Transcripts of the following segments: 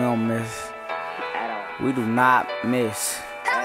don't miss. We do not miss.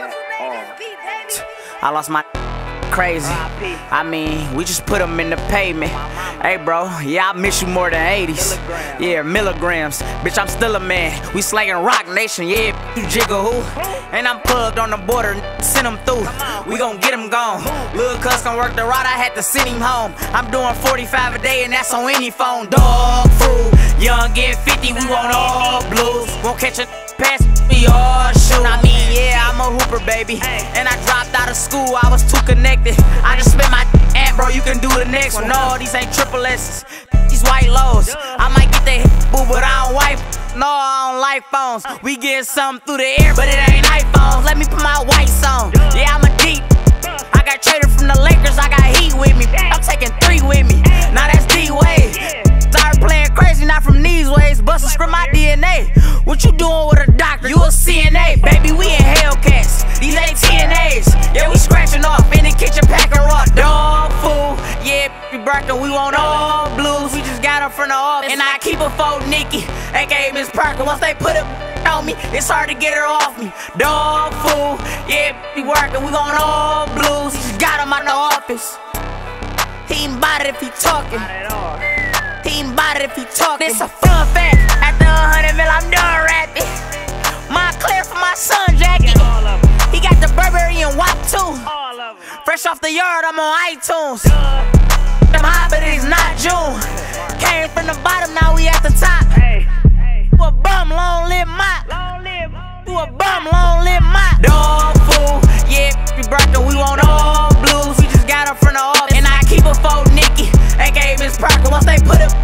I lost my crazy. I mean, we just put them in the pavement. Hey bro, yeah, I miss you more than 80s. Yeah, milligrams. Bitch, I'm still a man. We slanging Rock Nation. Yeah, you jiggle who? And I'm plugged on the border. Send him through. We gon' get him gone. Lil' cuz can work the rod. I had to send him home. I'm doing 45 a day and that's on any phone. Dog food. Young get 50. We want all blues. Won't catch a pass. We all shoot. I mean, yeah, I'm a hooper, baby. And I dropped out of school. I was too connected. I just spent my and bro, you can do the next one. No, these ain't triple S's. These white lows. I might get that boo, but I don't wipe. No, I don't like phones. We get something through the air, but it ain't iPhones. Let me put my whites on. Yeah, I'm a deep. I got traded from the Lakers. I got heat with me. I'm taking 3 with me. Now that's D-Wade. Started playing crazy, not from these ways. Bustin' script my DNA. What you doing with a doctor? You a CNA. Baby, we in Hellcats. These ain't TNAs. Yeah, we scratching off in the kitchen packing raw. Dog food. Yeah, Birkin, we want all blues. We just got them from the office. And I keep a fold Nikki, aka Miss Parker. Once they put it on me, it's hard to get her off me. Dog food. Yeah, we working. We want all blues. We just got them out the office. He ain't bout it if he talking. He ain't bout it if he talking. This a fun fact. After 100 mil, I'm done rapping. My clear for my son jacket. He got the Burberry and WAP too. Fresh off the yard, I'm on iTunes. Them high, but it's not June. Came from the bottom, now we at the top. You a bum, long live my. You a bum, long live my. Dog food, yeah, we Birkin, we want all blues. We just got them from the office. And I keep a fold Nikki, aka Miss Parker. Once they put it